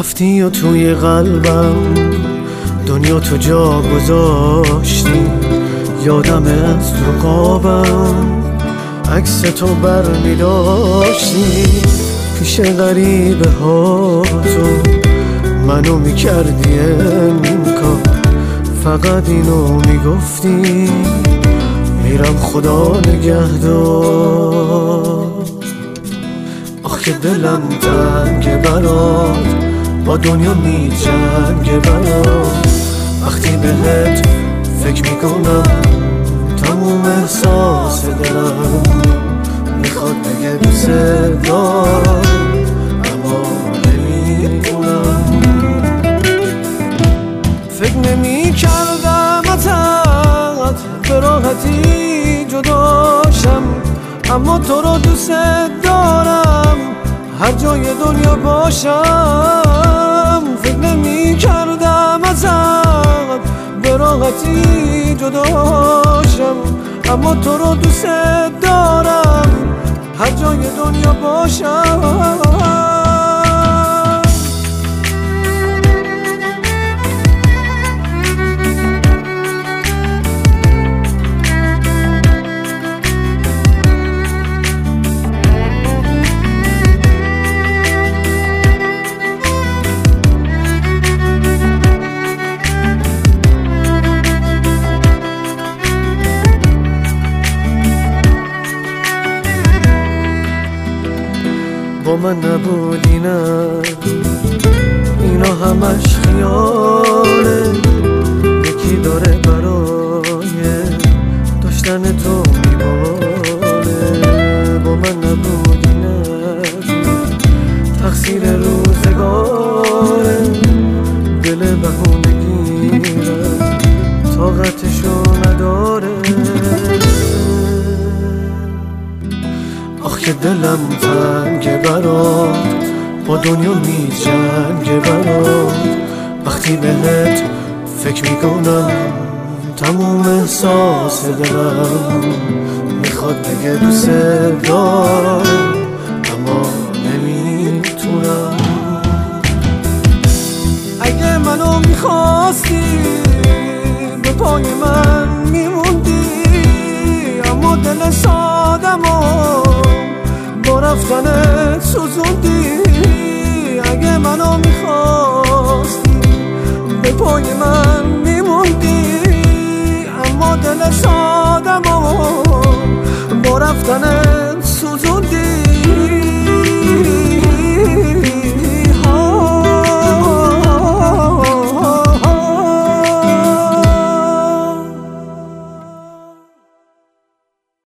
رفتی و توی قلبم دنیا تو جا گذاشتی، یادم از تو قابم عکس تو بر می داشتی، پیش غریبه ها تو منو می کردی انکار، فقط اینو می گفتی میرم خدا نگهدار. آخ که دلم تنگه برات، با دنیا می جنگه برات، وقتی بهت فکر میکنم تموم احساس دلم میخواد بگه دوست دارم اما نمیتونم. فکر نمی کردم ازت به راحتی جداشم، اما تو رو دوست دارم هر جای دنیا باشم. فکر نمی کردم ازت به راحتی جداشم، اما تو رو دوست دارم هر جای دنیا باشم. با من نبودی نه، اینا همش خیاله، یکی داره برای داشتن تو میباله. با من نبودی نه، تقصیر روزگاره، دل بهونه گیره طاقتشو نداره. آخ که دلم تنگه برات، با دنیا می جنگه برات، وقتی بهت فکر میکنم تموم احساس دلم میخواد بگه دوست دارم اما نمیتونم. اگه منو میخواستی به پای من میموندی، اما دل سادمو با رفتنت سوزوندی. اگه منو میخواستی به پای من میموندی، اما دل سادمو با رفتنت